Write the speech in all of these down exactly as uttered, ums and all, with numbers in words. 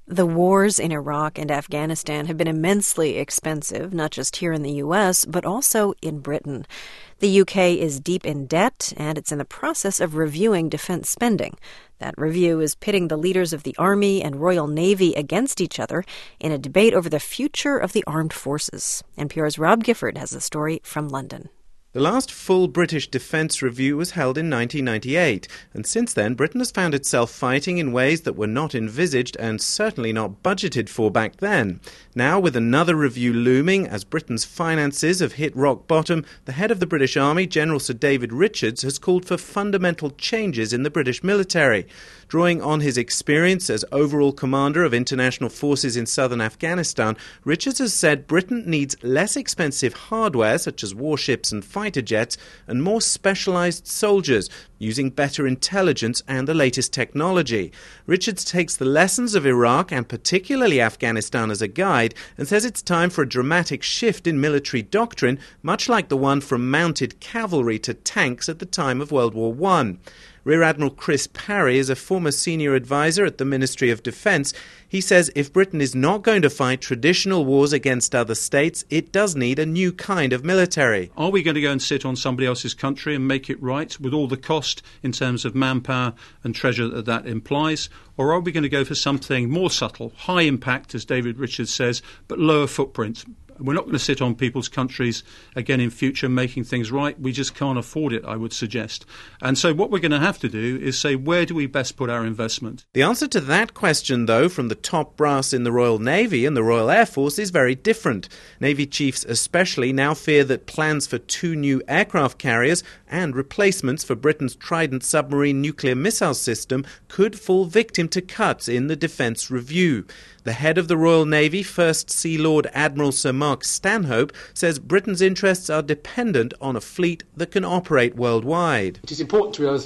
The wars in Iraq and Afghanistan have been immensely expensive, not just here in the U S, but also in Britain. The U K is deep in debt, and it's in the process of reviewing defense spending. That review is pitting the leaders of the Army and Royal Navy against each other in a debate over the future of the armed forces. N P R's Rob Gifford has the story from London. The last full British defence review was held in nineteen ninety-eight, and since then Britain has found itself fighting in ways that were not envisaged and certainly not budgeted for back then. Now, with another review looming as Britain's finances have hit rock bottom, the head of the British Army, General Sir David Richards, has called for fundamental changes in the British military. Drawing on his experience as overall commander of international forces in southern Afghanistan, Richards has said Britain needs less expensive hardware, such as warships and fighter jets, and more specialised soldiers, using better intelligence and the latest technology. Richards takes the lessons of Iraq and particularly Afghanistan as a guide and says it's time for a dramatic shift in military doctrine, much like the one from mounted cavalry to tanks at the time of World War One. Rear Admiral Chris Parry is a former senior advisor at the Ministry of Defence. He says if Britain is not going to fight traditional wars against other states, it does need a new kind of military. Are we going to go and sit on somebody else's country and make it right with all the cost in terms of manpower and treasure that that implies? Or are we going to go for something more subtle, high impact, as David Richards says, but lower footprint? We're not going to sit on people's countries again in future making things right. We just can't afford it, I would suggest. And so what we're going to have to do is say, where do we best put our investment? The answer to that question, though, from the top brass in the Royal Navy and the Royal Air Force is very different. Navy chiefs especially now fear that plans for two new aircraft carriers and replacements for Britain's Trident submarine nuclear missile system could fall victim to cuts in the Defence Review. The head of the Royal Navy, First Sea Lord Admiral Sir Mark Stanhope, says Britain's interests are dependent on a fleet that can operate worldwide. It is important to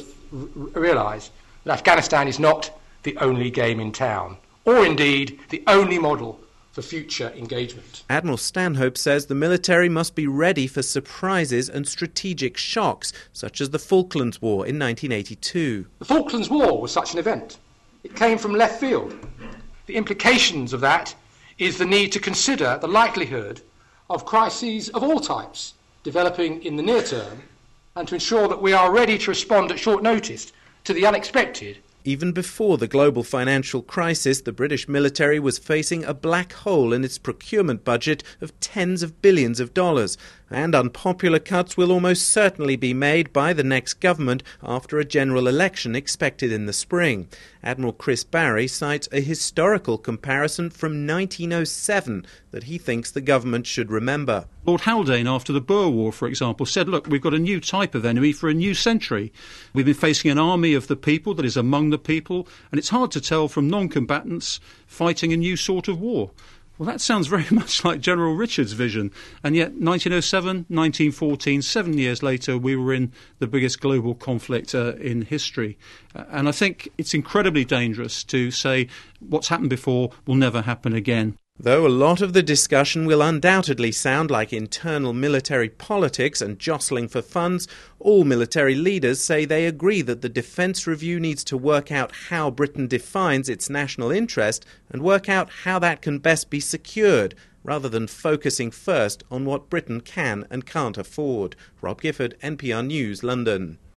realise that Afghanistan is not the only game in town, or indeed the only model for future engagement. Admiral Stanhope says the military must be ready for surprises and strategic shocks, such as the Falklands War in nineteen eighty-two. The Falklands War was such an event. It came from left field. The implications of that is the need to consider the likelihood of crises of all types developing in the near term and to ensure that we are ready to respond at short notice to the unexpected. Even before the global financial crisis, the British military was facing a black hole in its procurement budget of tens of billions of dollars, and unpopular cuts will almost certainly be made by the next government after a general election expected in the spring. Admiral Chris Parry cites a historical comparison from nineteen oh seven that he thinks the government should remember. Lord Haldane, after the Boer War, for example, said, look, we've got a new type of enemy for a new century. We've been facing an army of the people that is among the people, and it's hard to tell from non-combatants fighting a new sort of war. Well, that sounds very much like General Richards' vision. And yet, nineteen oh seven, nineteen fourteen, seven years later, we were in the biggest global conflict uh, in history. Uh, and I think it's incredibly dangerous to say what's happened before will never happen again. Though a lot of the discussion will undoubtedly sound like internal military politics and jostling for funds, all military leaders say they agree that the Defence Review needs to work out how Britain defines its national interest and work out how that can best be secured, rather than focusing first on what Britain can and can't afford. Rob Gifford, N P R News, London.